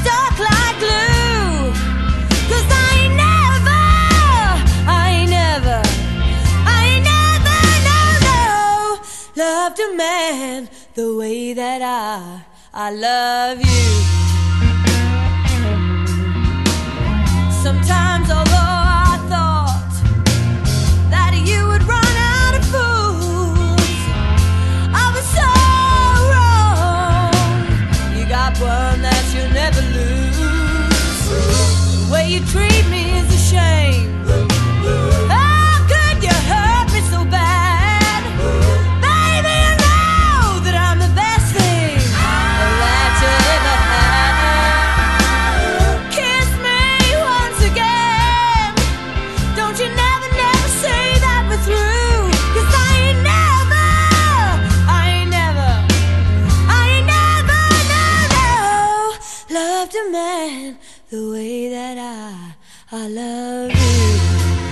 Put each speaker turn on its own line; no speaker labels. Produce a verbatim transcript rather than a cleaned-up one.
stuck like glue. 'Cause I ain't never, I ain't never, I ain't never, no, no, loved a man the way that I, I love you. Sometimes although I thought that you would run out of fools, I was so wrong. You got one that you'll never lose. The way you treat me is a shame. How could you hurt me so bad? Baby, you know that I'm the best thing that you ever had. Kiss me once again. Don't you never, never say that we're through. 'Cause I ain't never, I ain't never, I ain't never, no, no, loved a man the way that I, I love you.